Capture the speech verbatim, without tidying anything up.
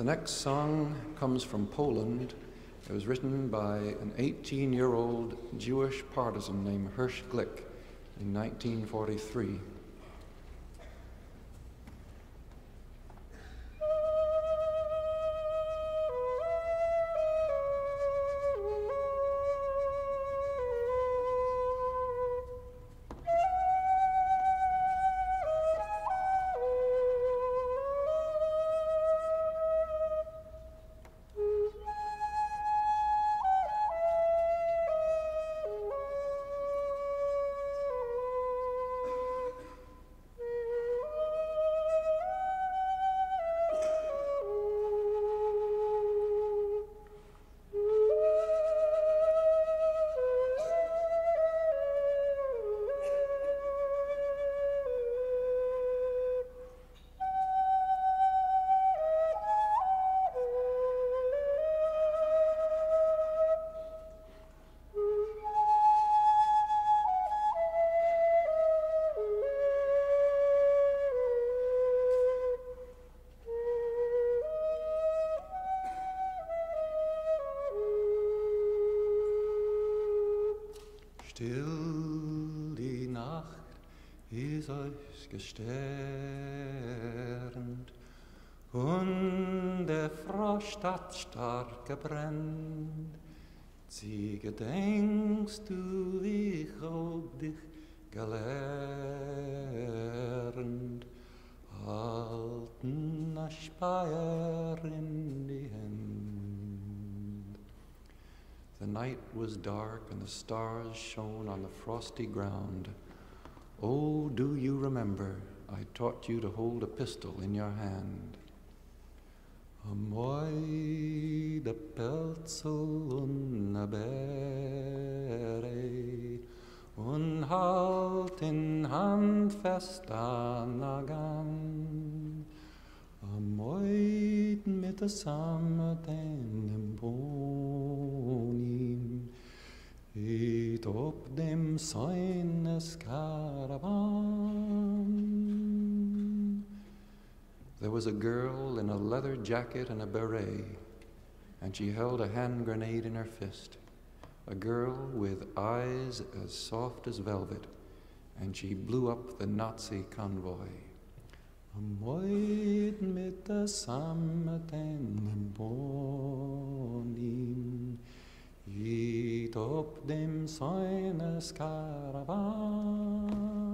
The next song comes from Poland. It was written by an eighteen-year-old Jewish partisan named Hirsch Glick in nineteen forty-three. Still die Nacht ist euch gesternt und der Frost hat stark gebrennt. Sie gedenkst du, wie ich hab dich gelernt, halten a Speyer in die Hand. The night was dark and the stars shone on the frosty ground. Oh, do you remember I taught you to hold a pistol in your hand? Amoi de Pelzel und a Beret und halt in Hand fest an a Gang. Amoi mit der Samme den Bonin it op dem Säunes Caravan. There was a girl in a leather jacket and a beret, and she held a hand grenade in her fist. A girl with eyes as soft as velvet, and she blew up the Nazi convoy. Amoit mit der Samten Bonin, it op dem Säunes Caravan.